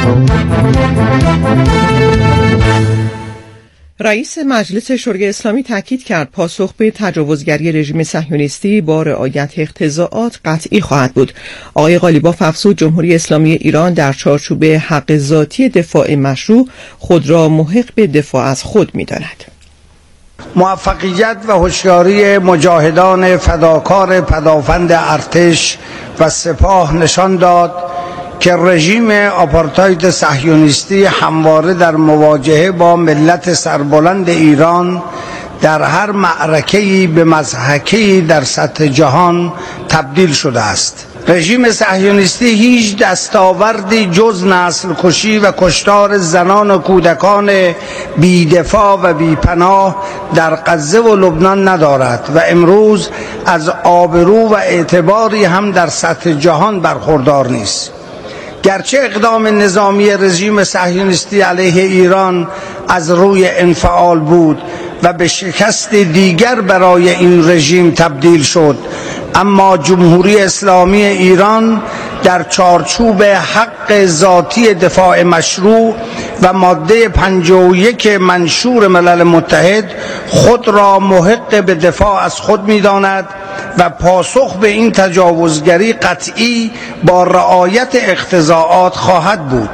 رئیس مجلس شورای اسلامی تاکید کرد پاسخ به تجاوزگری رژیم صهیونیستی با رعایت اقتضاعات قطعی خواهد بود. آقای قالیباف افزود جمهوری اسلامی ایران در چارچوب حق ذاتی دفاع مشروع خود را محق به دفاع از خود می‌داند. موفقیت و هوشیاری مجاهدان فداکار پدافند ارتش و سپاه نشان داد که رژیم آپارتاید صهیونیستی همواره در مواجهه با ملت سربلند ایران در هر معرکه‌ای به مضحکه‌ای در سطح جهان تبدیل شده است. رژیم صهیونیستی هیچ دستاوردی جز نسل کشی و کشتار زنان و کودکان بی‌دفاع و بی‌پناه در غزه و لبنان ندارد و امروز از آبرو و اعتباری هم در سطح جهان برخوردار نیست. گرچه اقدام نظامی رژیم صهیونیستی علیه ایران از روی انفعال بود و به شکست دیگر برای این رژیم تبدیل شد، اما جمهوری اسلامی ایران در چارچوب حق ذاتی دفاع مشروع و ماده 51 منشور ملل متحد خود را محق به دفاع از خود می‌داند و پاسخ به این تجاوزگری قطعی با رعایت اقتضاعات خواهد بود.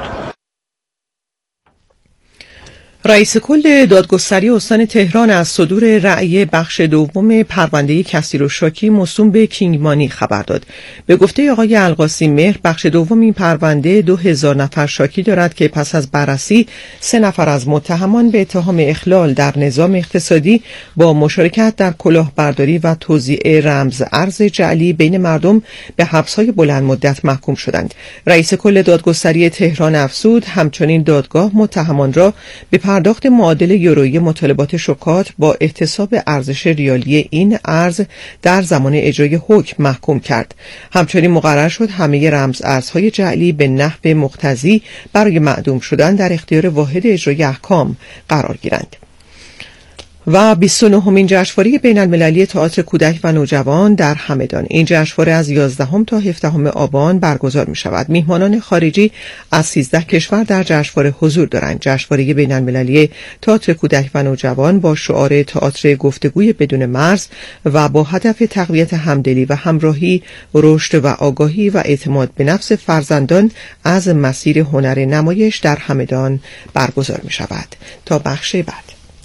رئیس کل دادگستری استان تهران از صدور رأی بخش دوم پرونده کثیر الشاکی موسوم به کینگمانی خبر داد. به گفته آقای القاسی مهر، بخش دوم این پرونده 2000 نفر شاکی دارد که پس از بررسی 3 نفر از متهمان به اتهام اخلال در نظام اقتصادی با مشارکت در کلاهبرداری و توزیع رمز ارز جعلی بین مردم به حبس‌های بلند مدت محکوم شدند. رئیس کل دادگستری تهران افزود همچنین دادگاه متهمان را به پرداخت معادل یورویی مطالبات شکات با احتساب ارزش ریالی این ارز در زمان اجرای حکم محکوم کرد. همچنین مقرر شد همه رمز ارزهای جعلی به نحو مقتضی برای معدوم شدن در اختیار واحد اجرای احکام قرار گیرند. و 29مین جشنواره بین‌المللی تئاتر کودک و نوجوان در همدان. این جشنواره از 11 تا 17 آبان برگزار می شود. میهمانان خارجی از 13 کشور در جشنواره حضور دارند. جشنواره بین‌المللی تئاتر کودک و نوجوان با شعار تئاتر گفتگوی بدون مرز و با هدف تقویت همدلی و همراهی، رشد و آگاهی و اعتماد به نفس فرزندان از مسیر هنر نمایش در همدان برگزار می شود. تا بخش بعد.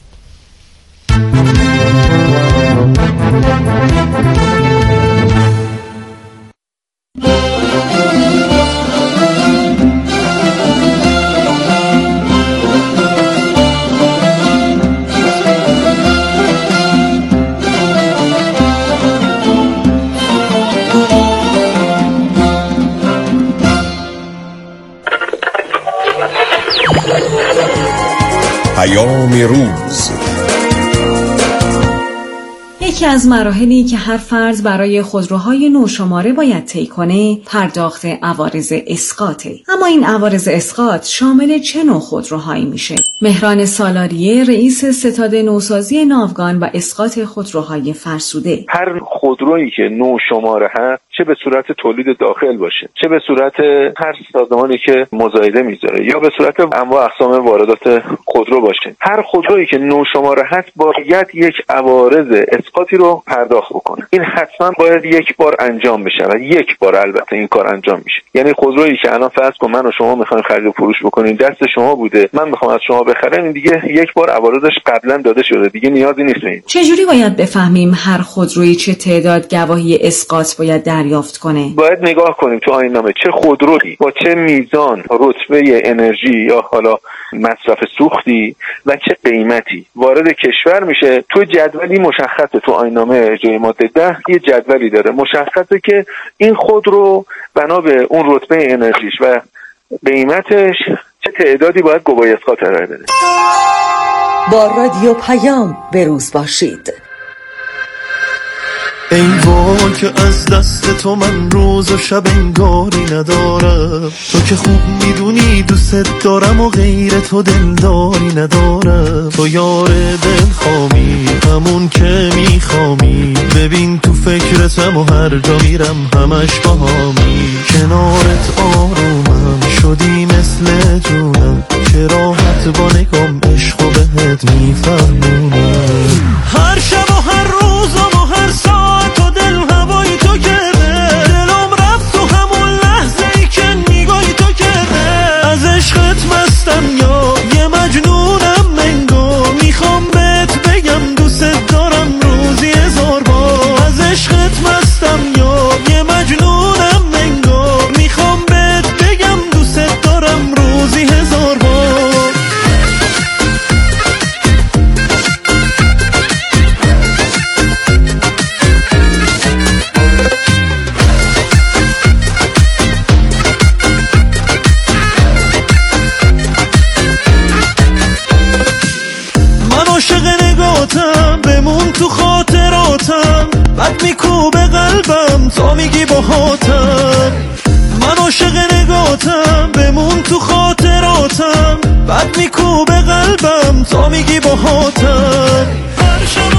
پیام روز. یکی از مراحلی که هر فرد برای خودروهای نوشماره باید طی کنه پرداخت عوارض اسقاطه. اما این عوارض اسقاط شامل چه نوع خودروهایی میشه؟ مهران سالاریه، رئیس ستاد نوسازی ناوگان و اسقاط خودروهای فرسوده: هر خودرویی که نوشماره هست، چه به صورت تولید داخل باشه، چه به صورت هر سازمانی که مزایده میذاره، یا به صورت انواع اقسام واردات خودرو باشه، هر خودرویی که نوشماره هست باید یک عوارض اسقاطی رو پرداخت بکنه. این حتما باید یک بار انجام بشه و یک بار البته این کار انجام میشه. یعنی خودرویی که الان فرض کن من و شما میخوایم خرید و فروش بکنیم، دست شما بوده، من میخوام از شما بخرم، این دیگه یک بار عوارضش قبلا داده شده، دیگه نیازی نیست. چجوری باید بفهمیم هر خودرویی چه تعداد گواهی اسقاط باید دریافت کنه؟ باید نگاه کنیم تو آیین‌نامه چه خودرویی با چه میزان رتبه انرژی یا حالا مصرف سوختی و چه قیمتی وارد کشور میشه. تو جدولی مشخصه، تو آیین‌نامه جای ماده 10 یه جدولی داره مشخصه که این خودرو بنا به اون رتبه انرژیش و قیمتش چه تعدادی باید گواهی اسقاط ارائه بده. با رادیو پیام به روز باشید. ای وای که از دست تو من روز و شب انگاری ندارم. تو که خوب میدونی دوست دارم و غیر تو دلداری ندارم. تو یار دلخوامی همون که میخوامی، ببین تو فکرتم و هر جا میرم همش باهامی. کنارت آرومم شدی مثل جونم، که راحت با نگام عشقو بهت میفهمونم. هر شب و هر روزم و هر ساعت و دل هوای تو کرده، دلم رفت تو همون لحظه ای که نگاهی تو کرده. از عشقت مستم یا یه مجنونم منگو، میخوام بهت بگم دوست دارم روزی 1000 بار. از عشقت مستم یا یه مجنونم منگو، میخوام بهت بگم دوست دارم روزی 1000 بار. بمون تو خاطراتم، بد میکوبه قلبم تا میگی باهاتم. من عاشق نگاتم، بمون تو خاطراتم، بد میکوبه قلبم تا میگی باهاتم. هر شب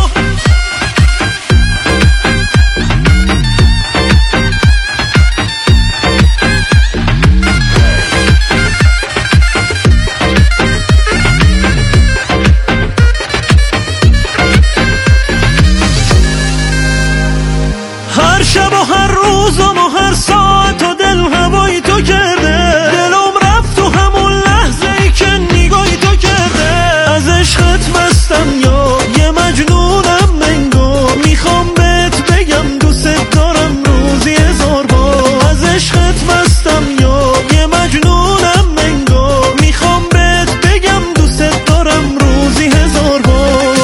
و هر روزم و هر ساعت و دل هوای تو کرده، دلم رفت تو همون لحظه ای که نگاهی تو کرده. از عشقت مستم یا یه مجنونم منگو، میخوام بهت بگم دوست دارم روزی 1000 بار. از عشقت مستم یا یه مجنونم منگو، میخوام بهت بگم دوست دارم روزی 1000 بار.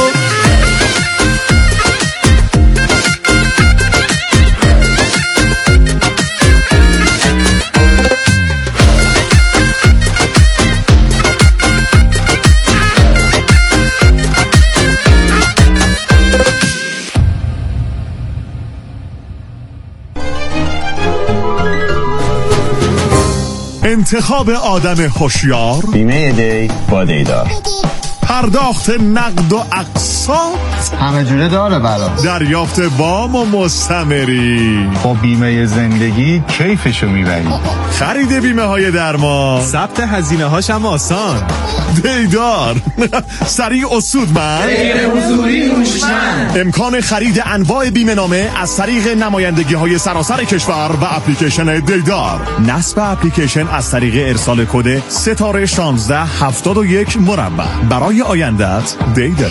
انتخاب آدم هوشیار، بیمه دی با دیدار، پرداخت نقد و اقساط همه جوره داره برا، دریافت وام و مستمری. با بیمه زندگی کیفشو میبری. خرید بیمه های درمان، ثبت هزینه هاش هم آسان. دیدار سریع و سودمند، غیر حضوری هوشمند. امکان خرید انواع بیمه نامه از طریق نمایندگی های سراسر کشور و اپلیکیشن دیدار. نصب اپلیکیشن از طریق ارسال کد ستاره 1671 مربع. برای آیندت دیدار.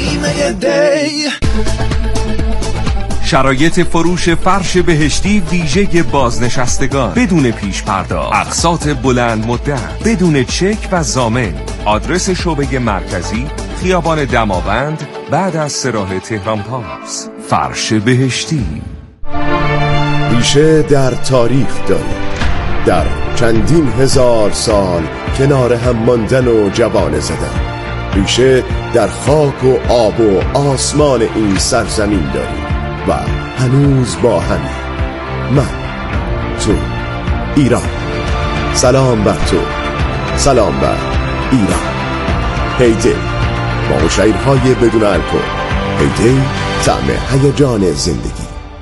شرایط فروش فرش بهشتی ویژه بازنشستگان بدون پیش پرداخت، اقساط بلند مدت بدون چک و ضامن. آدرس شعبه مرکزی خیابان دماوند بعد از سراح تهران پاس. فرش بهشتی ریشه در تاریخ داریم، در چندین هزار سال کنار هم ماندن و جوانه زدن. ریشه در خاک و آب و آسمان این سرزمین داریم و هنوز با هم. من، تو، ایران. سلام بر تو، سلام بر ایران. هیدی با شعرهای بدون الکل. هیدی طعم هیجان زندگی.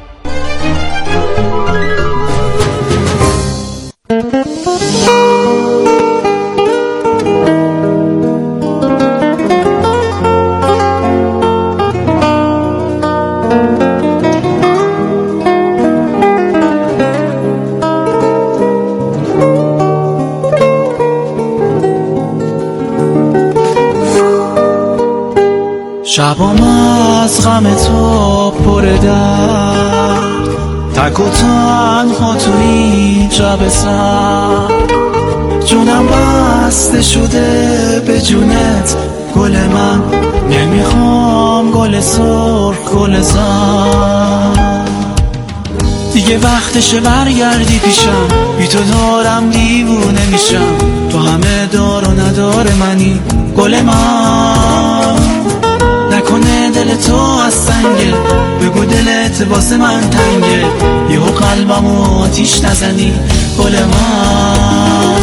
شبام از غم تو پر درد، تک و تنها تو این شب سرد. جونم بسته شده به جونت گل من، نمیخوام گل سرخ گل زرد. دیگه وقتشه برگردی پیشم، بی تو دارم دیوونه میشم. تو همه دار و ندار منی گل من، نکنه دل تو از سنگه، بگو دلت واسه من تنگه، یهو قلبمو آتیش نزنی گل من.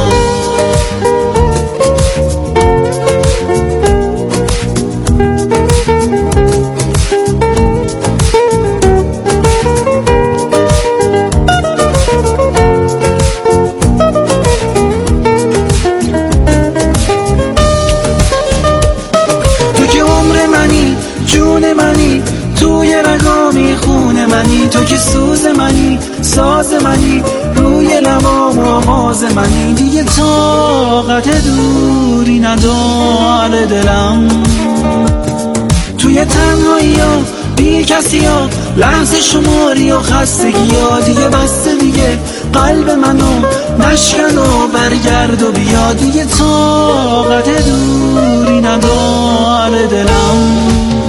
تو که سوز منی، ساز منی، روی لبام آواز منی، دیگه طاقت دوری نداره دلم. توی تنهایی ها بی کسی ها، لحظه شماری و خستگی ها، دیگه بسته دیگه قلب منو نشکن و برگرد و بیا، دیگه طاقت دوری نداره دلم.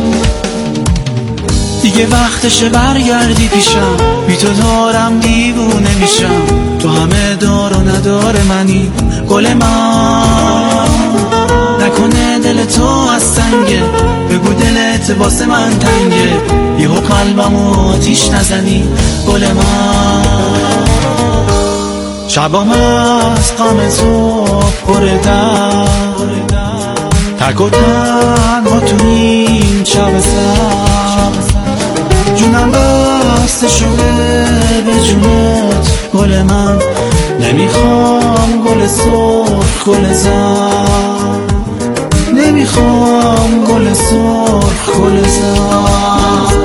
دیگه وقتشه برگردی پیشم، بی تو دارم دیوونه میشم، تو همه دار و ندار منی گل من. نکنه دل تو از سنگه، بگو دلت واسه من تنگه، یهو قلبمو آتیش نزنی گل من. شبام از غم تو پردم، تک و تنها تو این شب سر، جونم بسته شده به جونت گل من. نمیخوام گل سرخ گل زرد، نمیخوام گل سرخ گل زرد.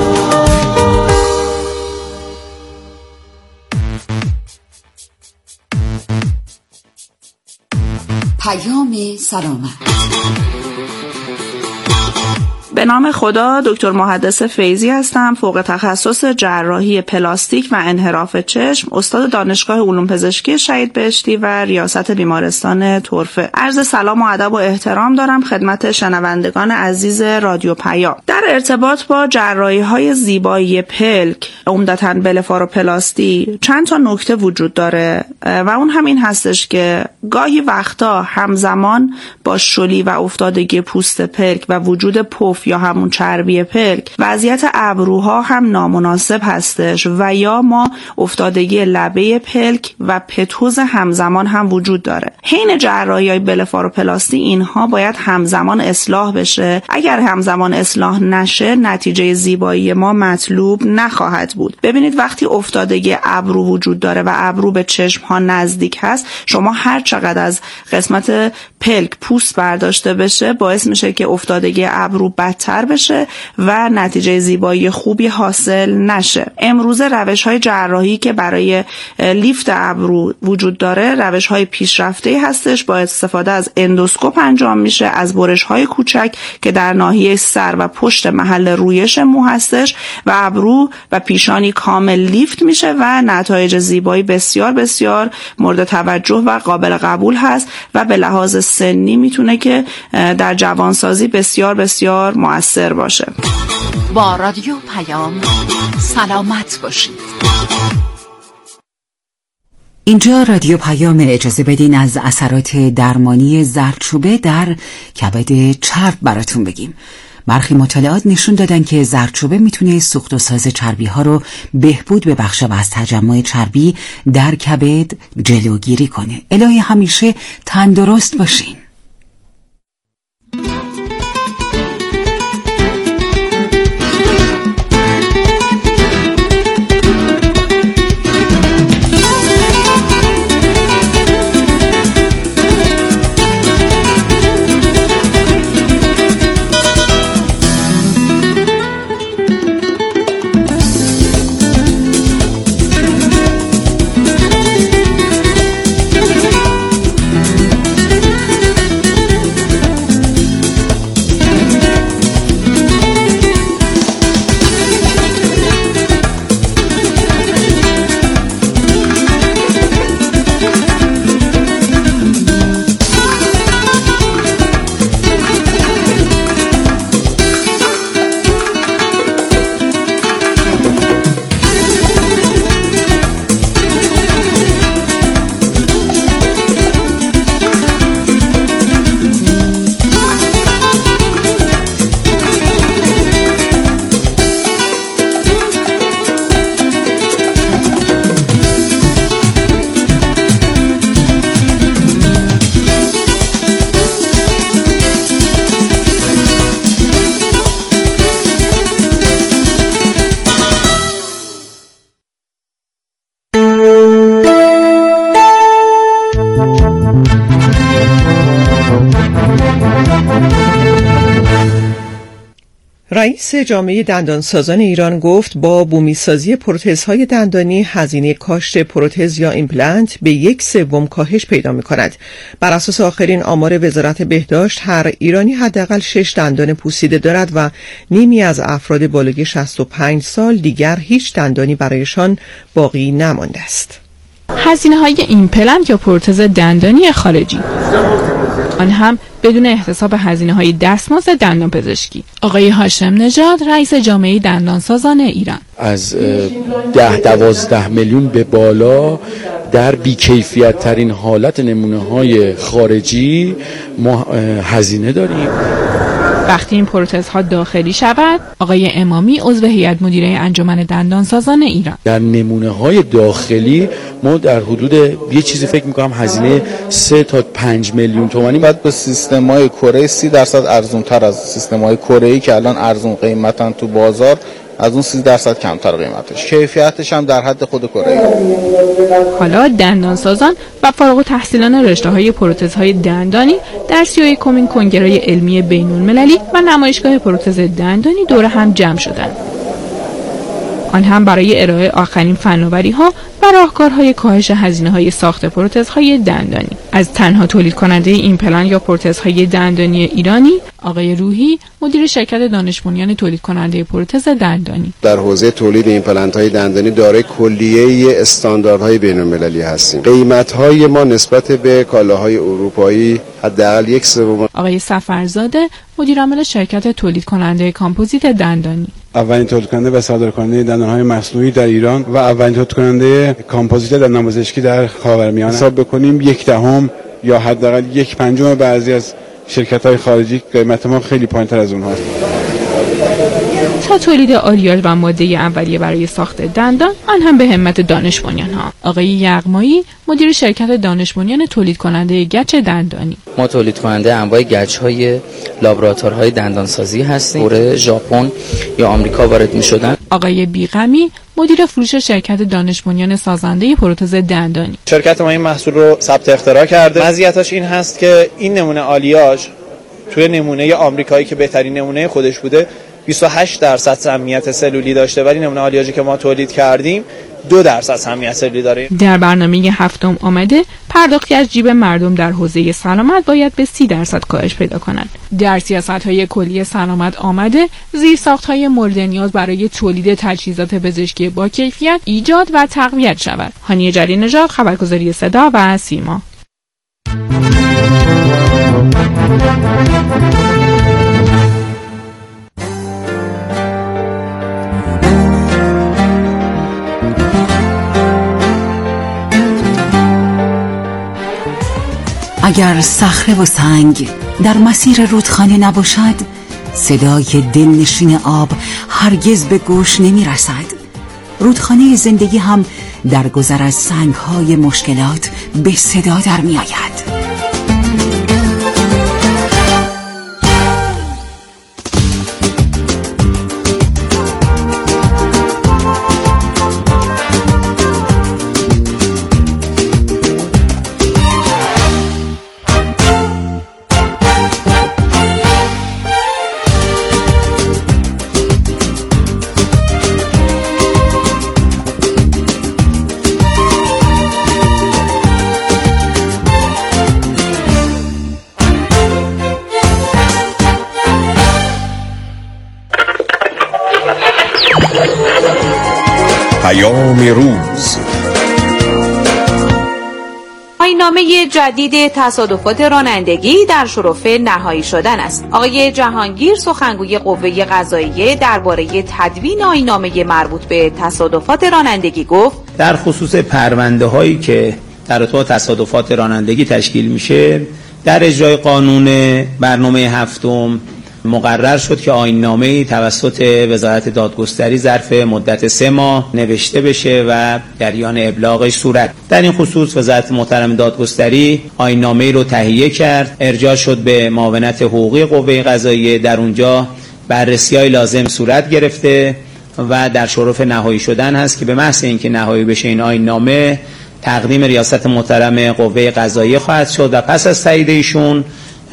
پیام سلامت. به نام خدا، دکتر محدث فیضی هستم، فوق تخصص جراحی پلاستیک و انحراف چشم، استاد دانشگاه علوم پزشکی شهید بهشتی و ریاست بیمارستان طرفه. عرض سلام و ادب و احترام دارم خدمت شنوندگان عزیز رادیو پیام. در ارتباط با جراحی‌های زیبایی پلک، عمدتاً بلفاروپلاستی، چند تا نکته وجود داره و اون همین هستش که گاهی وقتا همزمان با شلی و افتادگی پوست پلک و وجود پف یا همون چربی پلک، وضعیت ابروها هم نامناسب هستش و یا ما افتادگی لبه پلک و پتوز همزمان هم وجود داره. حین جراحی‌های بلفاروپلاستی اینها باید همزمان اصلاح بشه. اگر همزمان اصلاح نشه، نتیجه زیبایی ما مطلوب نخواهد بود. ببینید وقتی افتادگی ابرو وجود داره و ابرو به چشم ها نزدیک هست، شما هر چقدر از قسمت پلک پوست برداشته بشه، باعث میشه که افتادگی ابرو بدتر بشه و نتیجه زیبایی خوبی حاصل نشه. امروزه روش‌های جراحی که برای لیفت ابرو وجود داره روش‌های پیشرفته‌ای هستش. با استفاده از اندوسکوپ انجام میشه، از برش‌های کوچک که در ناحیه سر و پشت محل رویش مو هستش و ابرو و پیشانی کامل لیفت میشه و نتایج زیبایی بسیار بسیار مورد توجه و قابل قبول هست و به لحاظ سنی میتونه که در جوانسازی بسیار بسیار مؤثر باشه. با رادیو پیام سلامت باشید. اینجا رادیو پیام. اجازه بدین از اثرات درمانی زردچوبه در کبد چرب براتون بگیم. برخی مطالعات نشون دادن که زردچوبه میتونه سوخت و ساز چربی ها رو بهبود ببخشه و از تجمع چربی در کبد جلوگیری کنه. الهی همیشه تندرست باشین. رئیس جامعه دندانسازان ایران گفت با بومیسازی پروتزهای دندانی هزینه کاشت پروتز یا ایمپلنت به 1/3 کاهش پیدا می‌کند. بر اساس آخرین آمار وزارت بهداشت هر ایرانی حداقل 6 دندان پوسیده دارد و نیمی از افراد بالغ 65 سال دیگر هیچ دندانی برایشان باقی نمانده است. هزینه‌های ایمپلنت یا پروتز دندانی خارجی، آن هم بدون احتساب هزینه‌های دستمزد دندان پزشکی. آقای هاشم نژاد رئیس جامعه دندانسازان ایران: از 10-12 میلیون به بالا در بیکیفیت ترین حالت نمونه‌های خارجی ما هزینه داریم. وقتی این پروتزها داخلی شود، آقای امامی عضو هیئت مدیره انجمن دندانسازان ایران: در نمونه‌های داخلی ما در حدود یه چیزی فکر می‌کنم هزینه 3 تا 5 میلیون تومانی باید با سیستم‌های کره 30% ارزان‌تر از سیستم‌های کره‌ای که الان ارزان قیمتن تو بازار، از اون 30% کمتر قیمتش، کیفیتش هم در حد خود کره. حالا دندانسازان و فارغ التحصیلان رشته‌های پروتزهای دندانی در 31مین کنگره علمی بین‌المللی و نمایشگاه پروتز دندانی دور هم جمع شدند. آن هم برای ارائه آخرین فناوری‌ها و راهکارهای کاهش هزینه‌های ساخت پروتزهای دندانی. از تنها تولید کننده ایمپلنت یا پروتزهای دندانی ایرانی، آقای روحی مدیر شرکت دانش بنیان تولید کننده پروتز دندانی: در حوزه تولید ایمپلنت‌های دندانی دارای کلیه استانداردهای بین‌المللی هستیم. قیمت‌های ما نسبت به کالاهای اروپایی حداقل 1/3. آقای سفرزاده مدیر عامل شرکت تولید کننده کامپوزیت دندانی: اولین تولید کننده و صادرکننده دندانهای مصنوعی در ایران و اولین تولید کننده کامپوزیت دندان پزشکی در خاورمیانه. حساب بکنیم 1/10 یا حداقل 1/5 بعضی از شرکت‌های خارجی قیمت ما خیلی پایین‌تر از اونهاست. تا تولید آلیاژ و ماده اولیه برای ساخت دندان، آن هم به همت دانش بنیان‌ها. آقای یغمایی مدیر شرکت دانش بنیان تولید کننده گچ دندانی: ما تولید کننده انواع گچ‌های لابراتوارهای دندانسازی هستیم. کره، ژاپن یا آمریکا وارد می‌شدن. آقای بیغمی مدیر فروش شرکت دانش بنیان سازنده پروتز دندانی: شرکت ما این محصول رو ثبت اختراع کرده. مزیتش این هست که این نمونه آلیاژ توی نمونه آمریکایی که بهترین نمونه خودش بوده 28% سمیت سلولی داشته، ولی نمونه آلیاژی که ما تولید کردیم 2% سمیت سلولی داره. در برنامه هفتم آمده پرداختی از جیب مردم در حوزه سلامت باید به 30% کاهش پیدا کند. در سیاست‌های کلی سلامت آمده زیرساخت‌های مورد نیاز برای تولید تجهیزات پزشکی با کیفیت ایجاد و تقویت شود. هانیه جلیل نژاد، خبرگزاری صدا و سیما. اگر صخره و سنگ در مسیر رودخانه نباشد، صدای دلنشین آب هرگز به گوش نمی رسد. رودخانه زندگی هم در گذر از سنگ‌های مشکلات به صدا در می آید. روز آیین‌نامه جدید تصادفات رانندگی در شرف نهایی شدن است. آقای جهانگیر سخنگوی قوه قضاییه درباره تدوین آیین‌نامه مربوط به تصادفات رانندگی گفت: در خصوص پرونده هایی که در ارتباط تصادفات رانندگی تشکیل میشه، در اجرای قانون برنامه هفتم مقرر شد که آیین‌نامه‌ای توسط وزارت دادگستری ظرف مدت 3 ماه نوشته بشه و جریان ابلاغش صورت. در این خصوص وزارت محترم دادگستری آیین‌نامه‌ای رو تهیه کرد، ارجاع شد به معاونت حقوقی قوه قضاییه. در اونجا بررسی‌های لازم صورت گرفته و در شرف نهایی شدن هست که به محض اینکه نهایی بشه این آیین‌نامه تقدیم ریاست محترم قوه قضاییه خواهد شد و پس از تایید ایشون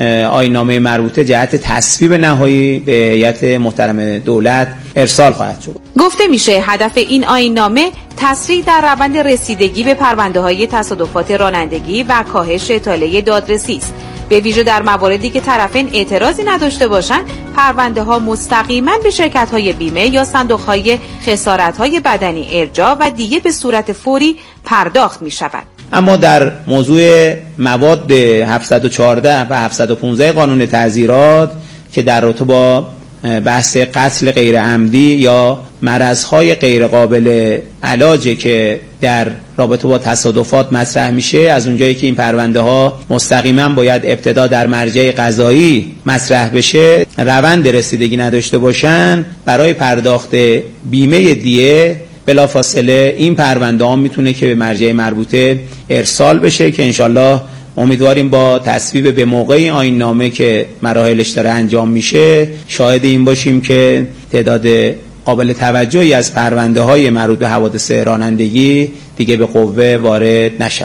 آیین‌نامه مربوطه جهت تصویب نهایی به هیئت محترم دولت ارسال خواهد شد. گفته میشه هدف این آیین‌نامه تسریع در روند رسیدگی به پرونده‌های تصادفات رانندگی و کاهش اطاله دادرسی است. به ویژه در مواردی که طرفین اعتراضی نداشته باشند، پرونده‌ها مستقیما به شرکت‌های بیمه یا صندوق‌های خسارت‌های بدنی ارجاع و دیگه به صورت فوری پرداخت می‌شود. اما در موضوع مواد 714 و 715 قانون تعزیرات که در رابطه با بحث قتل غیر عمدی یا مرضهای غیر قابل علاجه که در رابطه با تصادفات مطرح میشه، از اونجایی که این پرونده ها مستقیما باید ابتدا در مرجع قضایی مطرح بشه، روند رسیدگی نداشته باشن، برای پرداخت بیمه دیه بلافاصله این پرونده ها میتونه که به مرجع مربوطه ارسال بشه که انشالله امیدواریم با تصویب به موقع این آیین‌نامه که مراحلش داره انجام میشه شاهد این باشیم که تعداد قابل توجهی از پرونده های مربوط به حوادث رانندگی دیگه به قوه وارد نشود.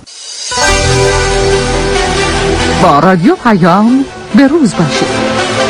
با رادیو پیام به روز باشید.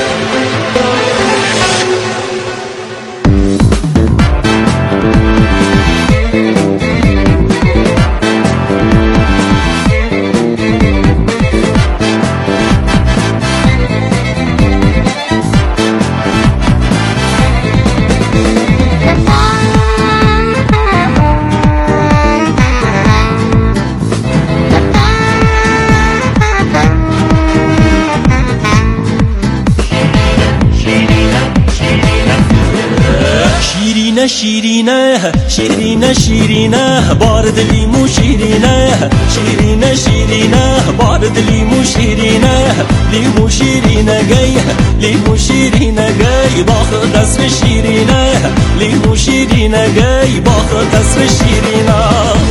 شیرینه شیرینه شیرینه بارد لیمو شیرینه شیرینه شیرینه بارد لیمو شیرینه لیمو شیرینه گی لیمو شیرینه گی باخ دست شیرینه لیمو شیرینه گی باخ دست شیرینه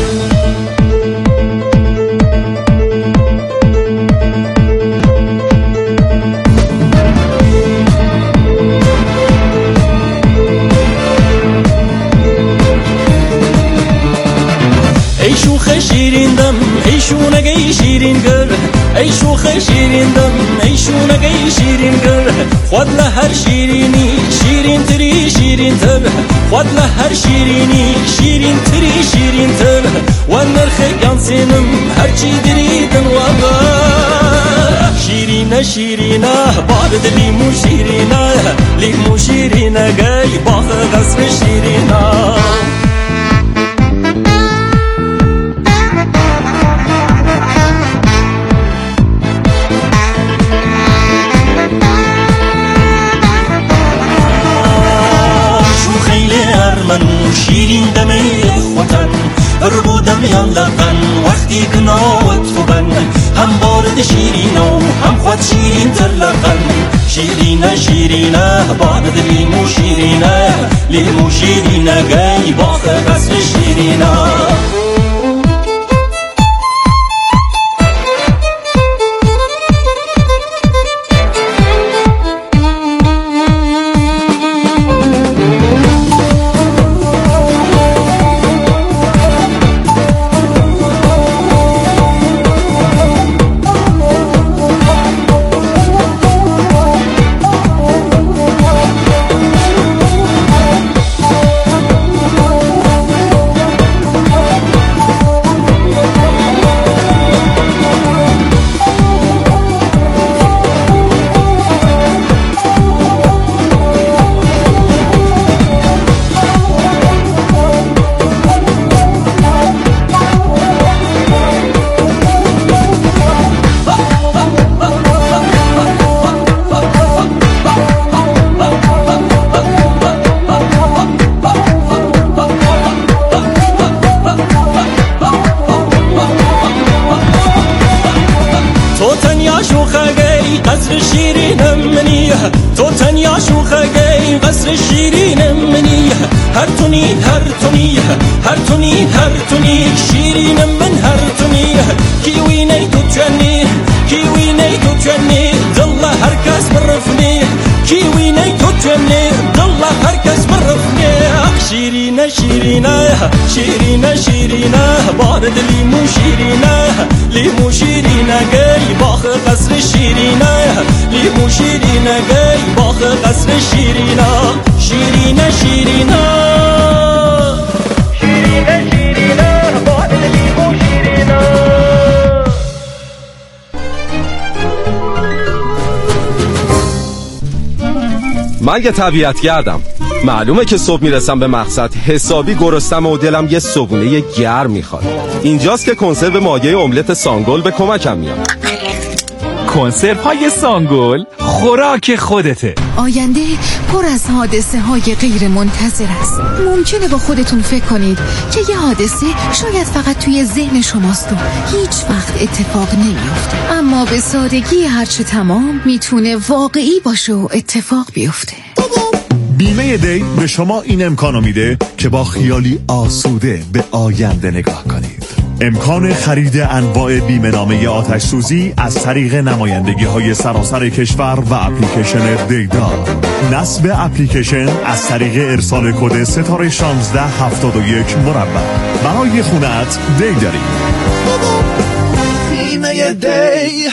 شیرین دم ای شونگی شیرین گر ای شوخ شیرین دم ای شونگی شیرین گر خود لهر شیرینی شیرین تری شیرین تر خود لهر شیرینی شیرین تری شیرین تر و نرخ گانسینم هرچی دریدن و شیرینه شیرینه بارد لیمو شیرینه لیمو شیرینه گی باخ غصب شیرینه شیرین دمی خوتن بودم یا لقن وقتی کناوت فبن هم بارد شیرینو هم خود شیرین تر لقن شیرینه شیرینه بارد لیمو شیرینه لیمو شیرینه گی باخ قصر شیرینه قصر شیرین منی تو تنیا شوخگی قصر شیرین منی هر تونی شیرین من هر تونی کیوینی تو تونی دل هر کس برفنی کیوینی تو تونی دل هر کس برفنی شیرینه شیرینه شیرینه شیرینه بارد لیمو شیرینه لیمو شیرینه گی باخ قصر شیرینه لیمو شیرینه گی باخ قصر شیرینه شیرینه شیرینه شیرینه شیرینه بارد لیمو شیرینه. من یه طبیعتگردم، معلومه که صبح میرسم به مقصد حسابی گرسنم و دلم یه صبحونه گرم میخواد. اینجاست که کنسرو مایه املت سانگل به کمکم میاد. کنسرو های سانگل خوراک خودته. آینده پر از حادثه های غیر منتظر است. ممکنه با خودتون فکر کنید که یه حادثه شاید فقط توی ذهن شماست و هیچ وقت اتفاق نمیفته، اما به سادگی هرچه تمام میتونه واقعی باشه و اتفاق بیفته. بیمه دی به شما این امکانو میده که با خیالی آسوده به آینده نگاه کنید. امکان خرید انواع بیمه نامه آتش سوزی از طریق نمایندگی‌های سراسر کشور و اپلیکیشن دیدار. نصب اپلیکیشن از طریق ارسال کد ستاره 1671 مربع. برای خونت دی داریم. بیمه دی.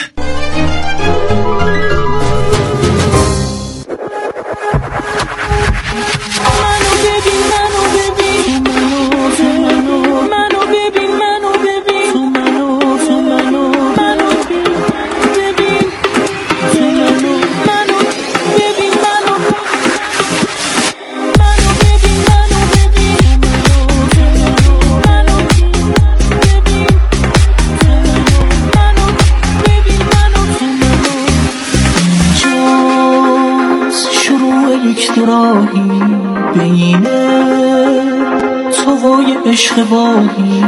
عشق باهی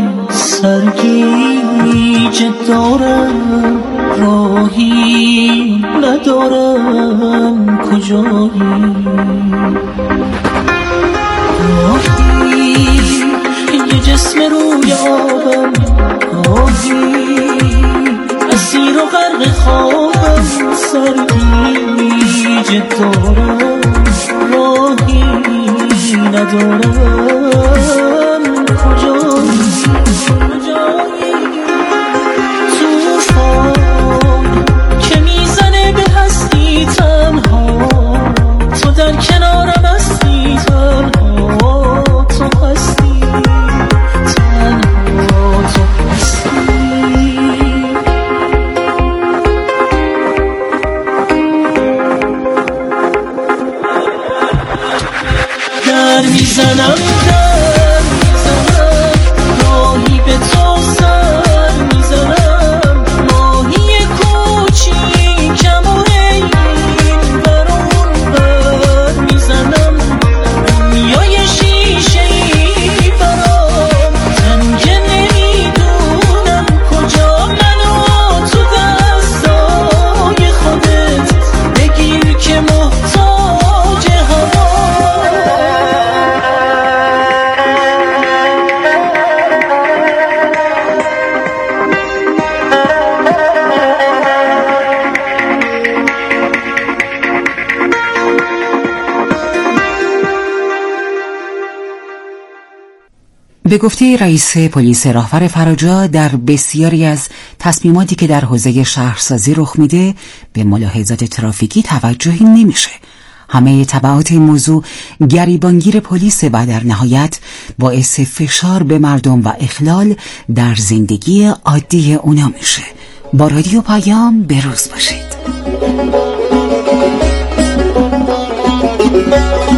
سرگیجه دارم، راهی ندارم کجایی، راهی یه جسم روی آبم، راهی اسیر و غرق خوابم، سرگیجه دارم، راهی ندارم به گفته رئیس پلیس راهور فراجا، در بسیاری از تصمیماتی که در حوزه شهرسازی رخ میده به ملاحظات ترافیکی توجهی نمیشه. همه تبعات این موضوع گریبانگیر پلیس و در نهایت باعث فشار به مردم و اخلال در زندگی عادی اونا میشه. با رادیو پیام بروز باشید.